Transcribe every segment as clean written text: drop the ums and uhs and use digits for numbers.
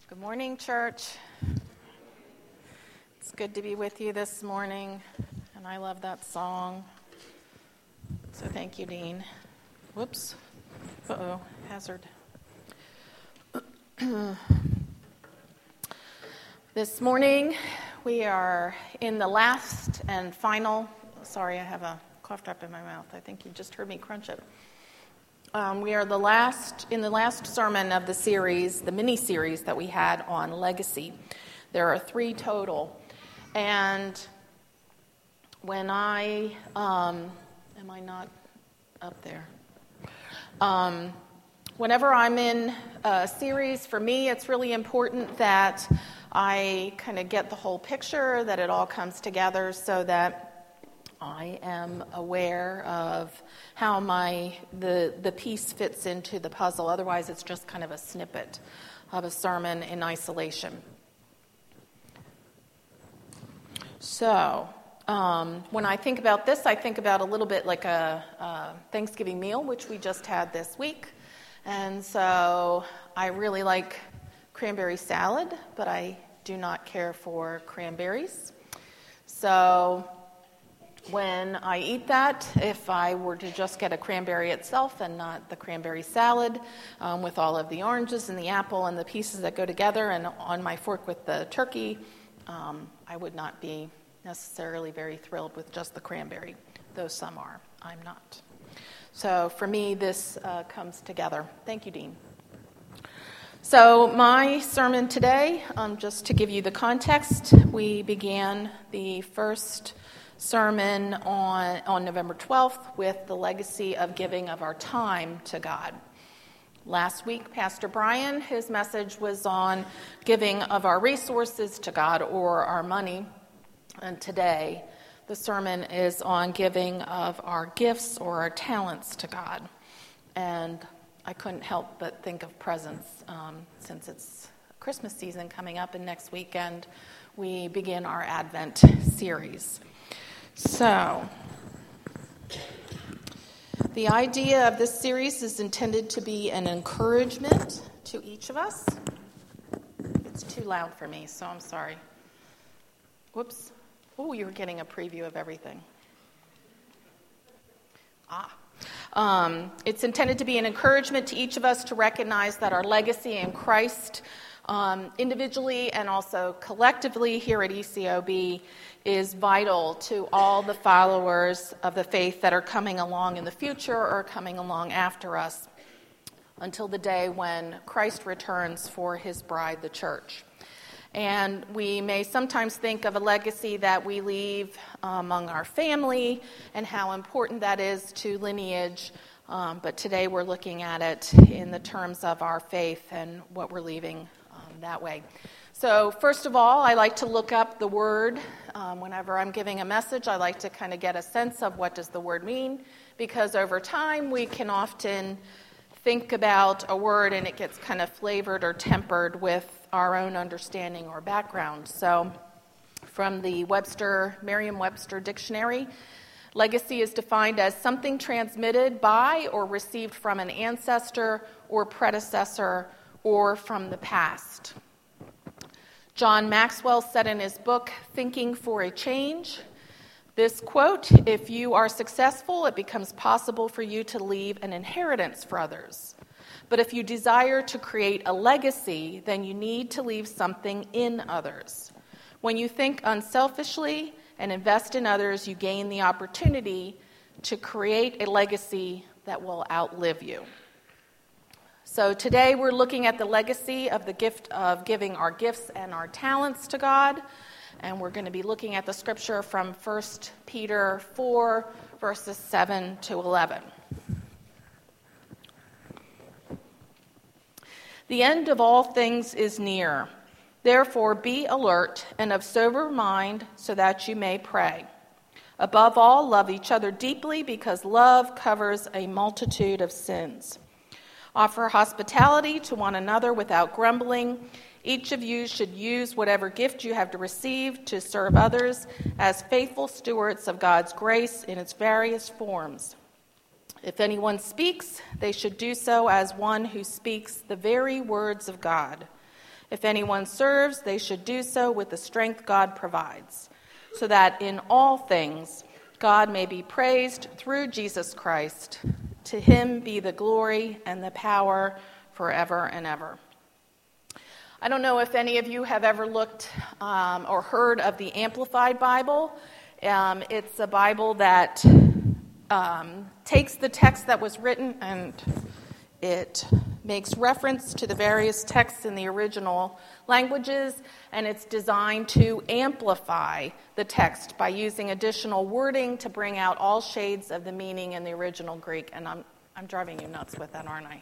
Good morning, church. It's good to be with you this morning, and I love that song. So thank you, Dean. Whoops. Uh-oh, hazard. This morning, we are in the last and final, sorry, I have a cough drop in my mouth. I think you just heard me crunch it. We are in the last sermon of the series, the mini-series that we had on legacy. There are 3 total. And when am I not up there? Whenever I'm in a series, for me, it's really important that I kind of get the whole picture, that it all comes together so that I am aware of how the piece fits into the puzzle. Otherwise, it's just kind of a snippet of a sermon in isolation. So, when I think about this, I think about a little bit like a Thanksgiving meal, which we just had this week. And so I really like cranberry salad, but I do not care for cranberries. So when I eat that, if I were to just get a cranberry itself and not the cranberry salad with all of the oranges and the apple and the pieces that go together and on my fork with the turkey, I would not be necessarily very thrilled with just the cranberry, though some are. I'm not. So for me, this comes together. Thank you, Dean. So my sermon today, just to give you the context, we began the first sermon on November 12th with the legacy of giving of our time to God. Last week, Pastor Brian, his message was on giving of our resources to God or our money. And today, the sermon is on giving of our gifts or our talents to God. And I couldn't help but think of presents since it's Christmas season coming up, and next weekend we begin our Advent series. So, the idea of this series is intended to be an encouragement to each of us. It's too loud for me, so I'm sorry. Whoops. Oh, you're getting a preview of everything. It's intended to be an encouragement to each of us to recognize that our legacy in Christ, individually and also collectively here at ECOB, is vital to all the followers of the faith that are coming along in the future or coming along after us until the day when Christ returns for his bride, the church. And we may sometimes think of a legacy that we leave among our family and how important that is to lineage. But today we're looking at it in the terms of our faith and what we're leaving that way. So first of all, I like to look up the word. Whenever I'm giving a message, I like to kind of get a sense of what does the word mean, because over time we can often think about a word and it gets kind of flavored or tempered with our own understanding or background. So from the Merriam-Webster dictionary, legacy is defined as something transmitted by or received from an ancestor or predecessor or from the past. John Maxwell said in his book, Thinking for a Change, this quote, "If you are successful, it becomes possible for you to leave an inheritance for others. But if you desire to create a legacy, then you need to leave something in others. When you think unselfishly and invest in others, you gain the opportunity to create a legacy that will outlive you." So today we're looking at the legacy of the gift of giving our gifts and our talents to God. And we're going to be looking at the scripture from 1 Peter 4, verses 7 to 11. The end of all things is near. Therefore, be alert and of sober mind so that you may pray. Above all, love each other deeply because love covers a multitude of sins. Offer hospitality to one another without grumbling. Each of you should use whatever gift you have to receive to serve others as faithful stewards of God's grace in its various forms. If anyone speaks, they should do so as one who speaks the very words of God. If anyone serves, they should do so with the strength God provides, so that in all things God may be praised through Jesus Christ. To him be the glory and the power forever and ever. I don't know if any of you have ever looked or heard of the Amplified Bible. It's a Bible that takes the text that was written and it makes reference to the various texts in the original languages, and it's designed to amplify the text by using additional wording to bring out all shades of the meaning in the original Greek. And I'm driving you nuts with that, aren't I?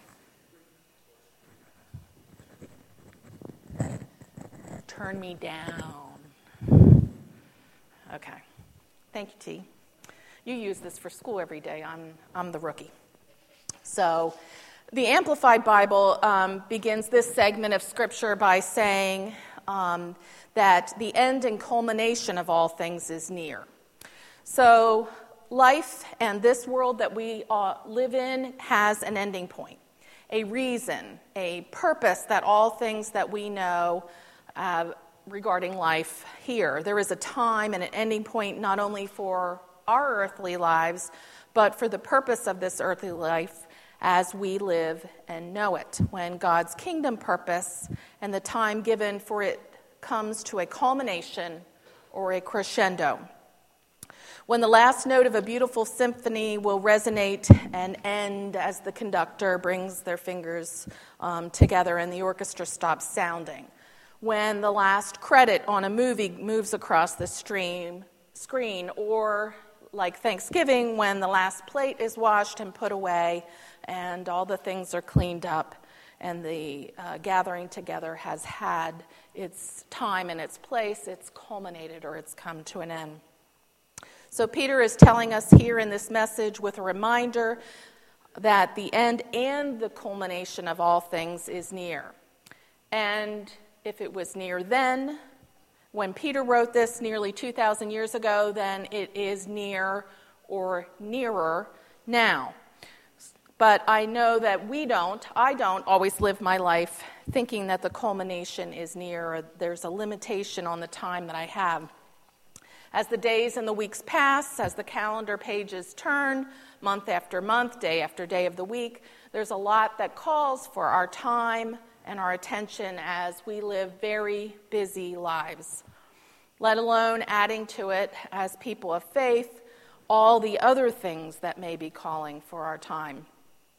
Turn me down. Okay. Thank you, T. You use this for school every day. I'm the rookie. So the Amplified Bible begins this segment of Scripture by saying that the end and culmination of all things is near. So life and this world that we live in has an ending point, a reason, a purpose that all things that we know regarding life here. There is a time and an ending point not only for our earthly lives, but for the purpose of this earthly life as we live and know it, when God's kingdom purpose and the time given for it comes to a culmination or a crescendo. When the last note of a beautiful symphony will resonate and end as the conductor brings their fingers together and the orchestra stops sounding. When the last credit on a movie moves across the screen, or like Thanksgiving, when the last plate is washed and put away and all the things are cleaned up and the gathering together has had its time and its place, it's culminated or it's come to an end. So Peter is telling us here in this message with a reminder that the end and the culmination of all things is near. And if it was near then, when Peter wrote this nearly 2,000 years ago, then it is near or nearer now. But I know that I don't always live my life thinking that the culmination is near, or there's a limitation on the time that I have. As the days and the weeks pass, as the calendar pages turn, month after month, day after day of the week, there's a lot that calls for our time and our attention as we live very busy lives, let alone adding to it, as people of faith, all the other things that may be calling for our time.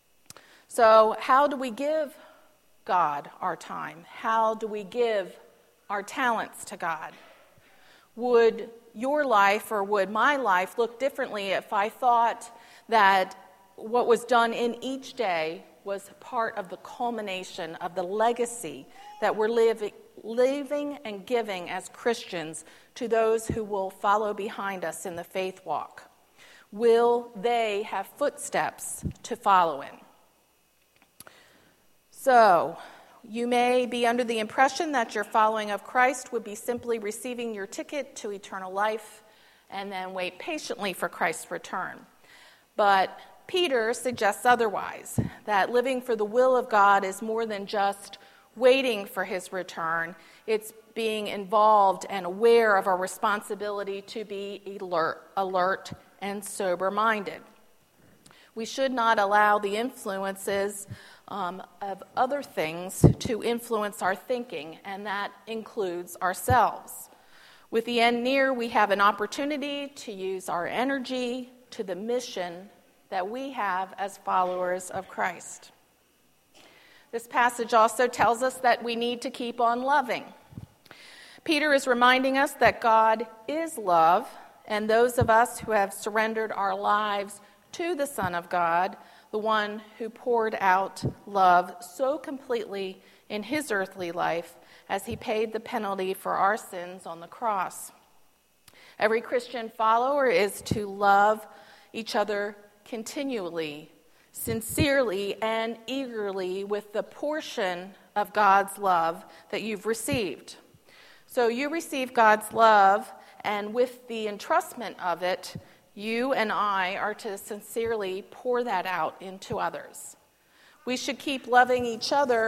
So how do we give God our time? How do we give our talents to God? Would your life or would my life look differently if I thought that what was done in each day was part of the culmination of the legacy that we're living and giving as Christians to those who will follow behind us in the faith walk? Will they have footsteps to follow in? So, you may be under the impression that your following of Christ would be simply receiving your ticket to eternal life and then wait patiently for Christ's return. But Peter suggests otherwise, that living for the will of God is more than just waiting for his return. It's being involved and aware of our responsibility to be alert and sober-minded. We should not allow the influences of other things to influence our thinking, and that includes ourselves. With the end near, we have an opportunity to use our energy to the mission that we have as followers of Christ. This passage also tells us that we need to keep on loving. Peter is reminding us that God is love, and those of us who have surrendered our lives to the Son of God, the one who poured out love so completely in his earthly life as he paid the penalty for our sins on the cross. Every Christian follower is to love each other continually, sincerely, and eagerly with the portion of God's love that you've received. So you receive God's love, and with the entrustment of it, you and I are to sincerely pour that out into others. We should keep loving each other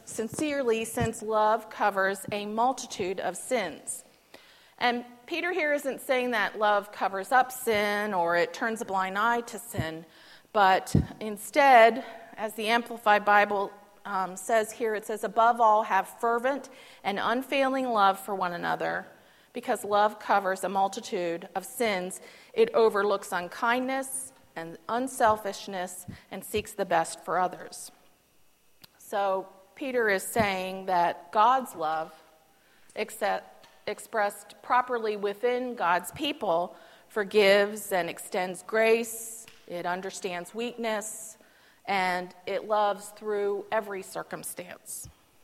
sincerely, since love covers a multitude of sins. And Peter here isn't saying that love covers up sin or it turns a blind eye to sin, but instead, as the Amplified Bible says here, it says, above all, have fervent and unfailing love for one another, because love covers a multitude of sins. It overlooks unkindness and unselfishness and seeks the best for others. So Peter is saying that God's love, expressed properly within God's people, forgives and extends grace, it understands weakness, and it loves through every circumstance.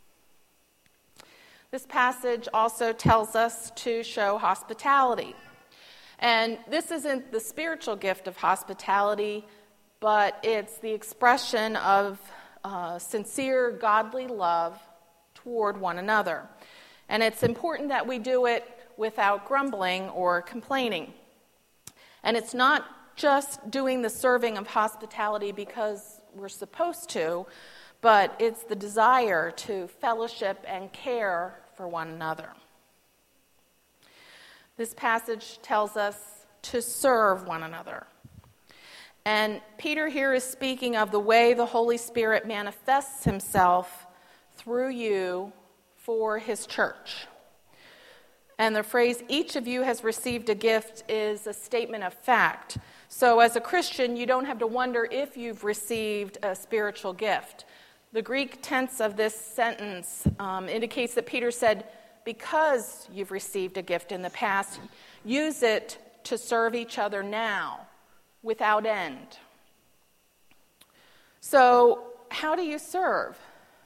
This passage also tells us to show hospitality. And this isn't the spiritual gift of hospitality, but it's the expression of sincere, godly love toward one another. And it's important that we do it without grumbling or complaining. And it's not just doing the serving of hospitality because we're supposed to, but it's the desire to fellowship and care for one another. This passage tells us to serve one another. And Peter here is speaking of the way the Holy Spirit manifests himself through you for his church. And the phrase, each of you has received a gift, is a statement of fact. So as a Christian, you don't have to wonder if you've received a spiritual gift. The Greek tense of this sentence indicates that Peter said, because you've received a gift in the past, use it to serve each other now, without end. So, how do you serve?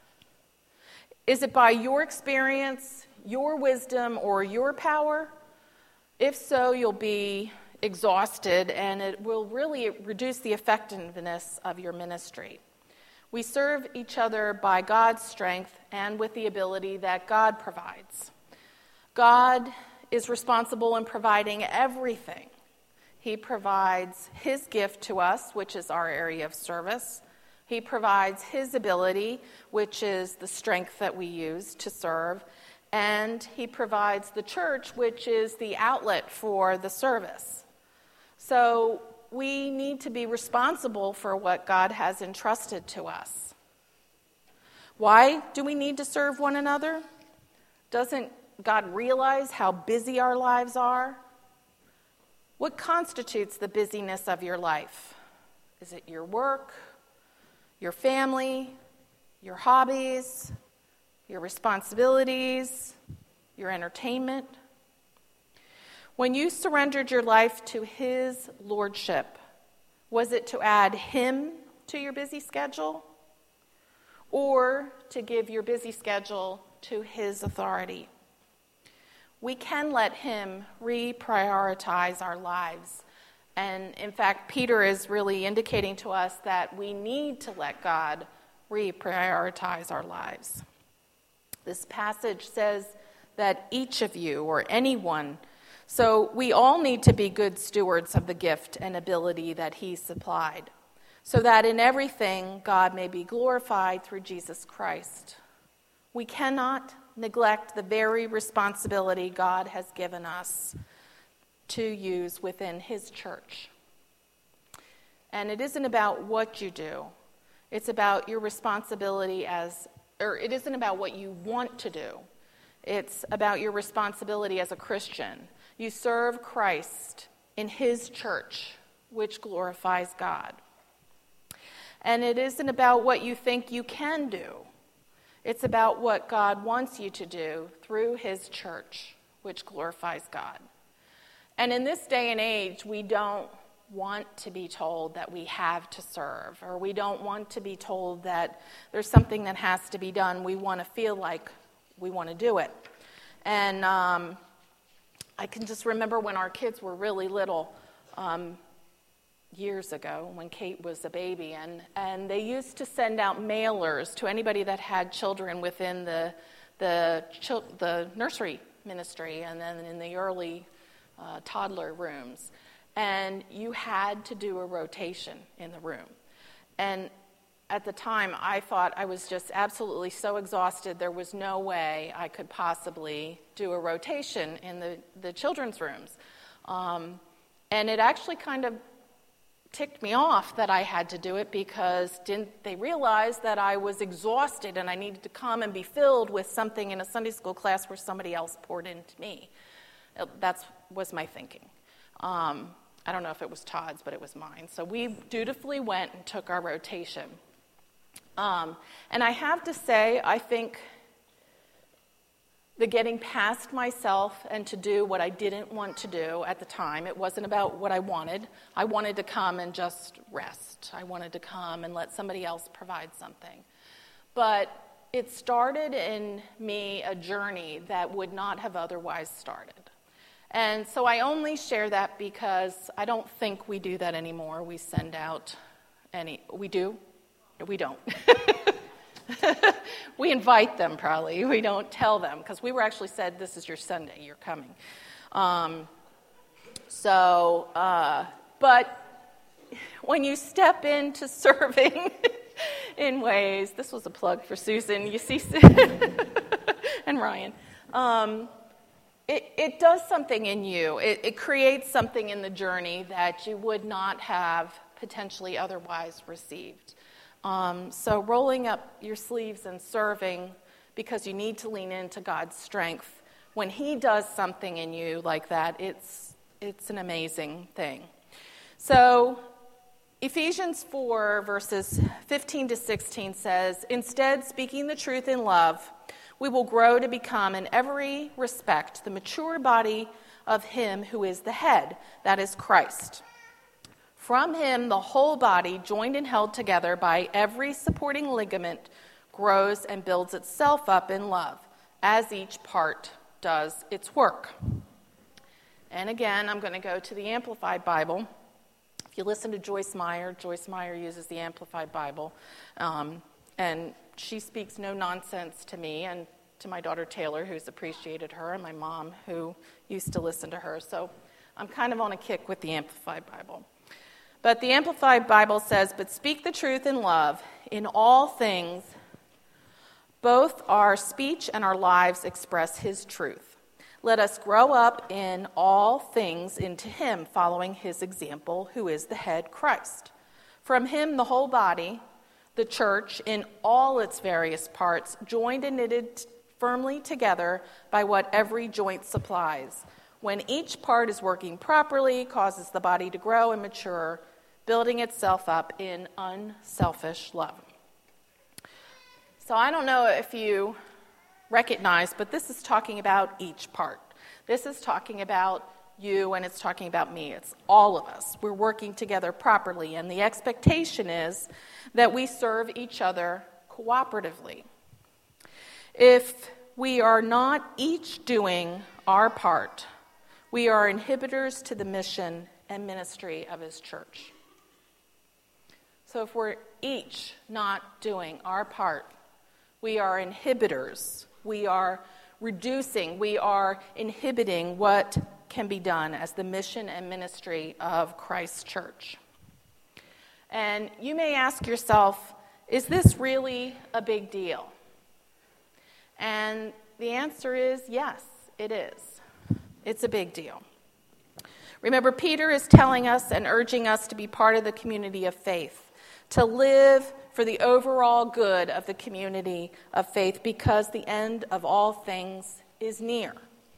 Is it by your experience, your wisdom, or your power? If so, you'll be exhausted, and it will really reduce the effectiveness of your ministry. We serve each other by God's strength and with the ability that God provides. God is responsible in providing everything. He provides his gift to us, which is our area of service. He provides his ability, which is the strength that we use to serve. And he provides the church, which is the outlet for the service. So we need to be responsible for what God has entrusted to us. Why do we need to serve one another? Doesn't God realize how busy our lives are? What constitutes the busyness of your life? Is it your work, your family, your hobbies, your responsibilities, your entertainment? When you surrendered your life to his lordship, was it to add him to your busy schedule, or to give your busy schedule to his authority? We can let him reprioritize our lives. And in fact, Peter is really indicating to us that we need to let God reprioritize our lives. This passage says that each of you, or anyone, so we all need to be good stewards of the gift and ability that he supplied, so that in everything God may be glorified through Jesus Christ. We cannot neglect the very responsibility God has given us to use within his church. And it isn't about what you do. It's about your responsibility it isn't about what you want to do. It's about your responsibility as a Christian. You serve Christ in his church, which glorifies God. And it isn't about what you think you can do. It's about what God wants you to do through his church, which glorifies God. And in this day and age, we don't want to be told that we have to serve, or we don't want to be told that there's something that has to be done. We want to feel like we want to do it. And I can just remember when our kids were really little, years ago when Kate was a baby, and they used to send out mailers to anybody that had children within the nursery ministry and then in the early toddler rooms. And you had to do a rotation in the room. And at the time, I thought I was just absolutely so exhausted, there was no way I could possibly do a rotation in the children's rooms. And it actually kind of ticked me off that I had to do it, because didn't they realize that I was exhausted and I needed to come and be filled with something in a Sunday school class where somebody else poured into me. That was my thinking. I don't know if it was Todd's, but it was mine. So we dutifully went and took our rotation. And I have to say, I think the getting past myself and to do what I didn't want to do at the time, it wasn't about what I wanted. I wanted to come and just rest. I wanted to come and let somebody else provide something. But it started in me a journey that would not have otherwise started. And so I only share that because I don't think we do that anymore. We send out we do? We don't. We invite them, probably. We don't tell them, because we were actually said, this is your Sunday, you're coming. But when you step into serving in ways, this was a plug for Susan, you see, and Ryan, it does something in you. It creates something in the journey that you would not have potentially otherwise received. So rolling up your sleeves and serving because you need to lean into God's strength, when He does something in you like that, it's an amazing thing. So Ephesians 4, verses 15 to 16 says, "Instead, speaking the truth in love, we will grow to become in every respect the mature body of Him who is the head, that is Christ. From Him, the whole body, joined and held together by every supporting ligament, grows and builds itself up in love, as each part does its work." And again, I'm going to go to the Amplified Bible. If you listen to Joyce Meyer uses the Amplified Bible, and she speaks no nonsense to me and to my daughter Taylor, who's appreciated her, and my mom, who used to listen to her. So I'm kind of on a kick with the Amplified Bible. But the Amplified Bible says, "But speak the truth in love. In all things, both our speech and our lives express His truth. Let us grow up in all things into Him, following His example, who is the head, Christ. From Him, the whole body, the church, in all its various parts, joined and knitted firmly together by what every joint supplies, when each part is working properly, causes the body to grow and mature, building itself up in unselfish love." So I don't know if you recognize, but this is talking about each part. This is talking about you, and it's talking about me. It's all of us. We're working together properly, and the expectation is that we serve each other cooperatively. If we are not each doing our part, we are inhibitors to the mission and ministry of His church. So if we're each not doing our part, we are inhibitors. We are reducing, we are inhibiting what can be done as the mission and ministry of Christ's church. And you may ask yourself, is this really a big deal? And the answer is yes, it is. It's a big deal. Remember, Peter is telling us and urging us to be part of the community of faith, to live for the overall good of the community of faith, because the end of all things is near.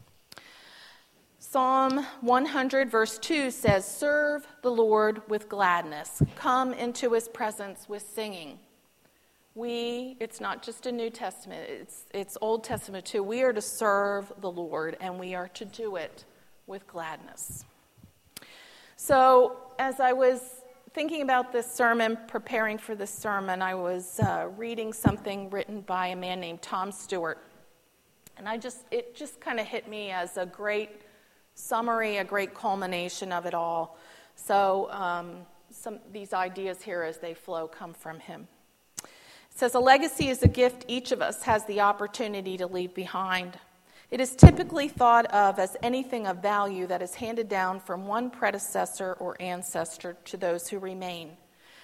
Psalm 100, verse 2 says, "Serve the Lord with gladness. Come into His presence with singing." It's not just a New Testament, it's Old Testament too. We are to serve the Lord, and we are to do it with gladness. So as I was thinking about this sermon, preparing for this sermon, I was reading something written by a man named Tom Stewart. And it just kind of hit me as a great summary, a great culmination of it all. So these ideas here as they flow come from him. It says, "A legacy is a gift each of us has the opportunity to leave behind. It is typically thought of as anything of value that is handed down from one predecessor or ancestor to those who remain.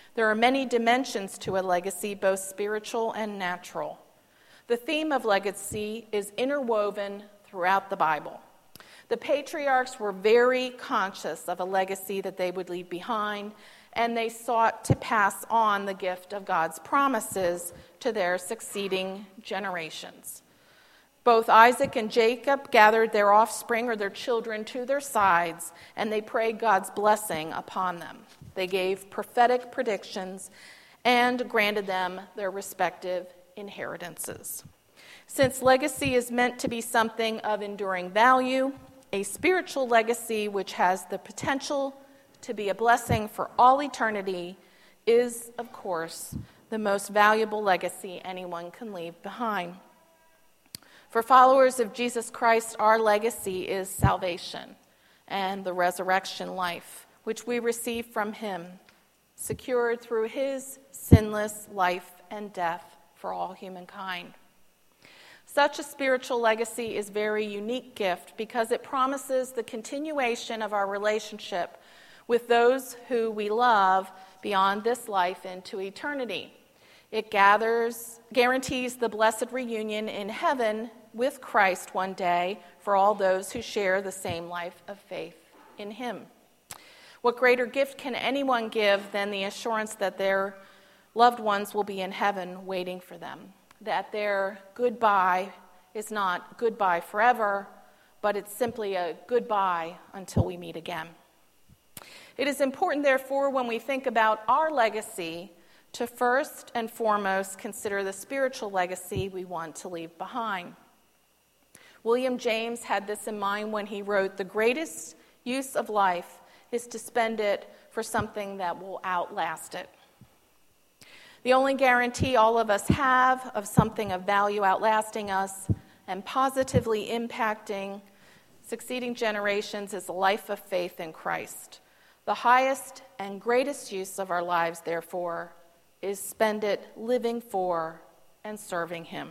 There are many dimensions to a legacy, both spiritual and natural. The theme of legacy is interwoven throughout the Bible. The patriarchs were very conscious of a legacy that they would leave behind, and they sought to pass on the gift of God's promises to their succeeding generations. Both Isaac and Jacob gathered their offspring or their children to their sides, and they prayed God's blessing upon them. They gave prophetic predictions and granted them their respective inheritances. Since legacy is meant to be something of enduring value, a spiritual legacy which has the potential to be a blessing for all eternity is, of course, the most valuable legacy anyone can leave behind. For followers of Jesus Christ, our legacy is salvation and the resurrection life, which we receive from him, secured through his sinless life and death for all humankind. Such a spiritual legacy is a very unique gift because it promises the continuation of our relationship with those who we love beyond this life into eternity. It guarantees the blessed reunion in heaven with Christ one day for all those who share the same life of faith in him. What greater gift can anyone give than the assurance that their loved ones will be in heaven waiting for them? That their goodbye is not goodbye forever, but it's simply a goodbye until we meet again. It is important, therefore, when we think about our legacy, to first and foremost consider the spiritual legacy we want to leave behind. William James had this in mind when he wrote, "The greatest use of life is to spend it for something that will outlast it." The only guarantee all of us have of something of value outlasting us and positively impacting succeeding generations is a life of faith in Christ. The highest and greatest use of our lives, therefore, is spend it living for and serving him.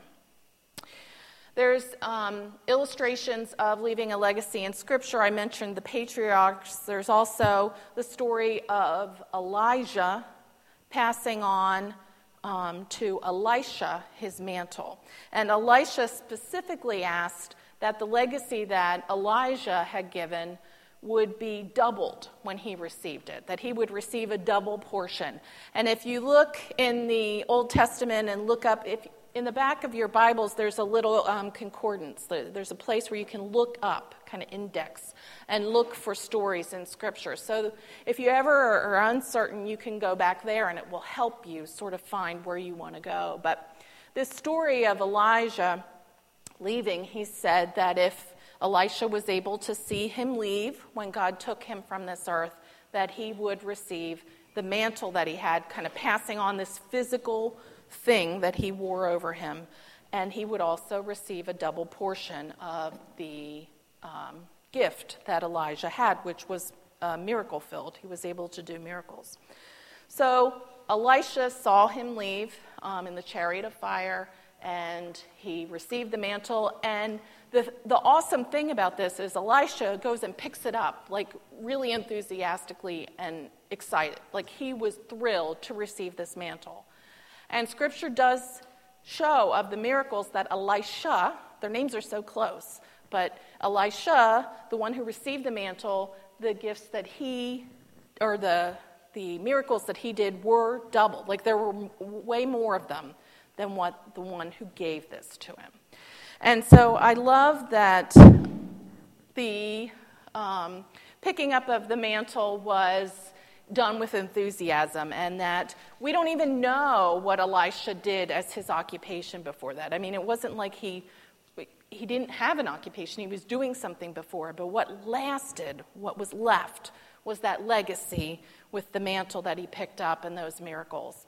There's illustrations of leaving a legacy in Scripture. I mentioned the patriarchs. There's also the story of Elijah passing on to Elisha his mantle. And Elisha specifically asked that the legacy that Elijah had given would be doubled when he received it, that he would receive a double portion. And if you look in the Old Testament and look up, if in the back of your Bibles, there's a little concordance. There's a place where you can look up, kind of index, and look for stories in Scripture. So if you ever are uncertain, you can go back there, and it will help you sort of find where you want to go. But this story of Elijah leaving, he said that if Elisha was able to see him leave when God took him from this earth, that he would receive the mantle that he had, kind of passing on this physical thing that he wore over him, and he would also receive a double portion of the gift that Elijah had, which was miracle-filled. He was able to do miracles. So Elisha saw him leave in the chariot of fire, and he received the mantle. And the awesome thing about this is Elisha goes and picks it up, like really enthusiastically and excited. Like he was thrilled to receive this mantle. And Scripture does show of the miracles that Elisha, their names are so close, but Elisha, the one who received the mantle, the gifts that he, or the miracles that he did were doubled. Like there were way more of them than what the one who gave this to him. And so I love that the picking up of the mantle was done with enthusiasm, and that we don't even know what Elisha did as his occupation before that. I mean, it wasn't like he didn't have an occupation. He was doing something before, but what lasted, what was left, was that legacy with the mantle that he picked up and those miracles.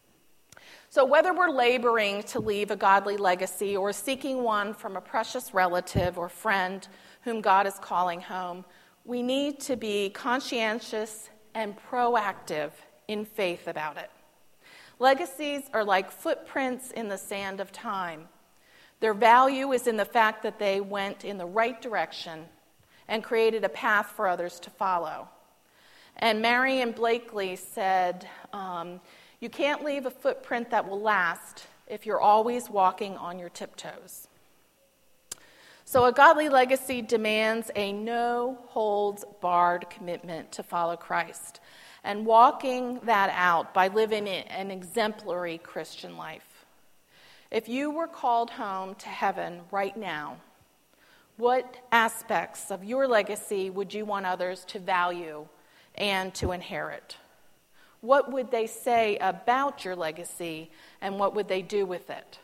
So whether we're laboring to leave a godly legacy or seeking one from a precious relative or friend whom God is calling home, we need to be conscientious and proactive in faith about it. Legacies are like footprints in the sand of time. Their value is in the fact that they went in the right direction and created a path for others to follow. And Marion Blakely said, you can't leave a footprint that will last if you're always walking on your tiptoes. So a godly legacy demands a no-holds-barred commitment to follow Christ and walking that out by living an exemplary Christian life. If you were called home to heaven right now, what aspects of your legacy would you want others to value and to inherit? What would they say about your legacy, and what would they do with it?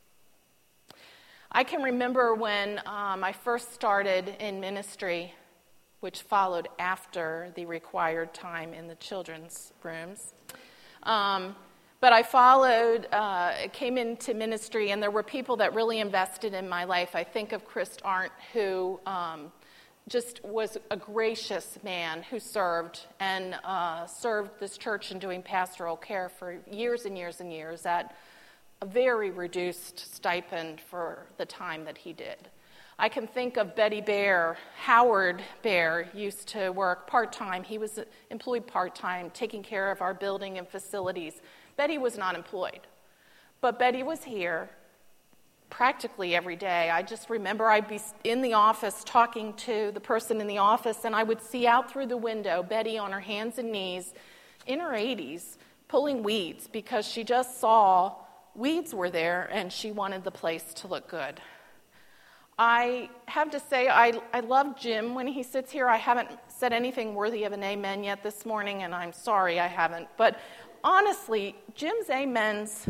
I can remember when I first started in ministry, which followed after the required time in the children's rooms. But I came into ministry, and there were people that really invested in my life. I think of Chris Arndt, who just was a gracious man who served this church in doing pastoral care for years and years and years at a very reduced stipend for the time that he did. I can think of Betty Bear. Howard Bear used to work part-time. He was employed part-time, taking care of our building and facilities. Betty was not employed, but Betty was here practically every day. I just remember I'd be in the office talking to the person in the office, and I would see out through the window Betty on her hands and knees in her 80s pulling weeds because she just saw weeds were there and she wanted the place to look good. I have to say I love Jim when he sits here. I haven't said anything worthy of an amen yet this morning, and I'm sorry I haven't. But honestly, Jim's amens,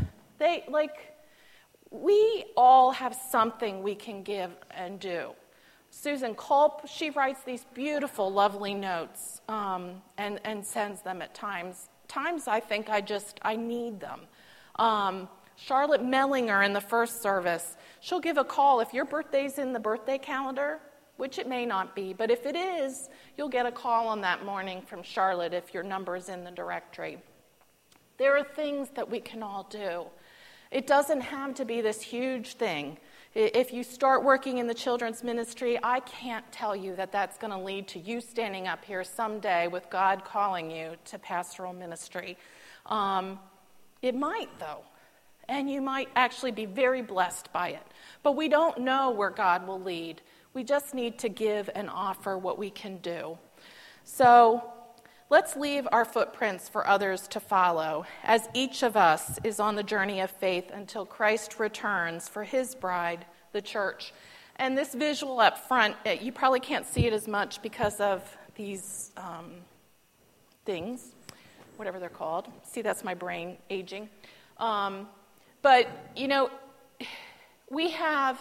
we all have something we can give and do. Susan Culp, she writes these beautiful, lovely notes and sends them at times. Times I think I need them. Charlotte Mellinger in the first service, she'll give a call. If your birthday's in the birthday calendar, which it may not be, but if it is, you'll get a call on that morning from Charlotte if your number's in the directory. There are things that we can all do. It doesn't have to be this huge thing. If you start working in the children's ministry, I can't tell you that that's going to lead to you standing up here someday with God calling you to pastoral ministry. It might, though, and you might actually be very blessed by it. But we don't know where God will lead. We just need to give and offer what we can do. So let's leave our footprints for others to follow, as each of us is on the journey of faith until Christ returns for his bride, the church. And this visual up front, you probably can't see it as much because of these things, whatever they're called. See, that's my brain aging. But, you know, we have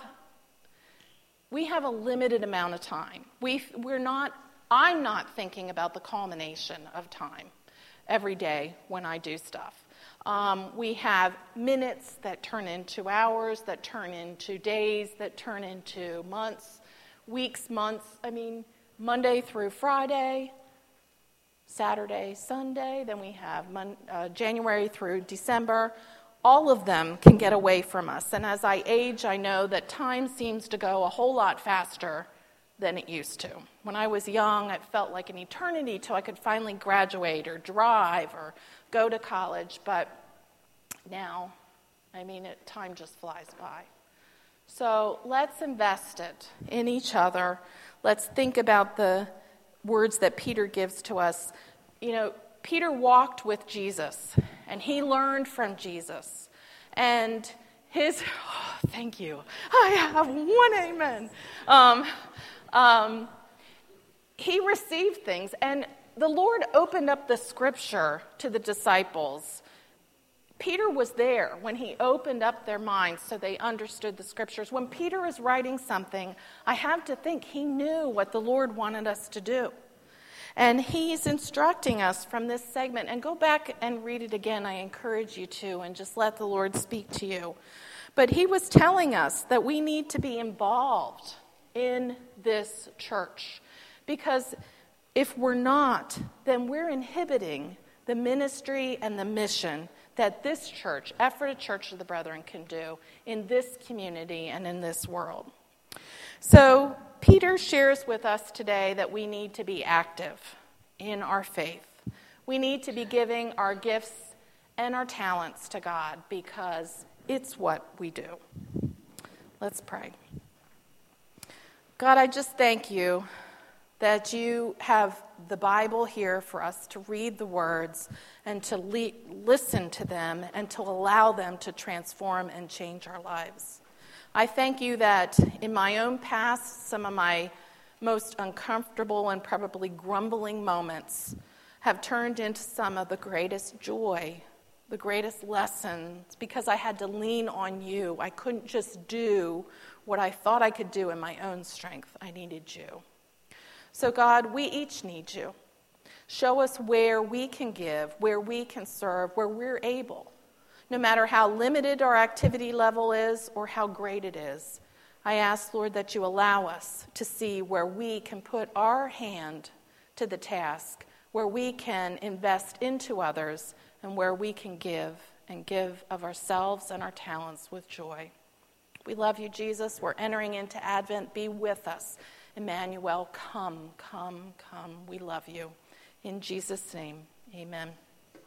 a limited amount of time. I'm not thinking about the culmination of time every day when I do stuff. We have minutes that turn into hours, that turn into days, that turn into months, weeks, months. I mean, Monday through Friday, Saturday, Sunday. Then we have January through December. All of them can get away from us. And as I age, I know that time seems to go a whole lot faster than it used to. When I was young, it felt like an eternity till I could finally graduate or drive or go to college. But now, time just flies by. So let's invest it in each other. Let's think about the words that Peter gives to us. You know, Peter walked with Jesus, and he learned from Jesus. And thank you. I have one amen. He received things, and the Lord opened up the scripture to the disciples. Peter was there when he opened up their minds so they understood the scriptures. When Peter is writing something, I have to think he knew what the Lord wanted us to do. And he's instructing us from this segment. And go back and read it again. I encourage you to, and just let the Lord speak to you. But he was telling us that we need to be involved in this church. Because if we're not, then we're inhibiting the ministry and the mission that this church, Ephrata Church of the Brethren, can do in this community and in this world. So Peter shares with us today that we need to be active in our faith. We need to be giving our gifts and our talents to God because it's what we do. Let's pray. God, I just thank you that you have the Bible here for us to read the words and to listen to them and to allow them to transform and change our lives. I thank you that in my own past, some of my most uncomfortable and probably grumbling moments have turned into some of the greatest joy, the greatest lessons, because I had to lean on you. I couldn't just do what I thought I could do in my own strength. I needed you. So God, we each need you. Show us where we can give, where we can serve, where we're able. No matter how limited our activity level is or how great it is, I ask, Lord, that you allow us to see where we can put our hand to the task, where we can invest into others, and where we can give of ourselves and our talents with joy. We love you, Jesus. We're entering into Advent. Be with us. Emmanuel, come, come, come. We love you. In Jesus' name, amen.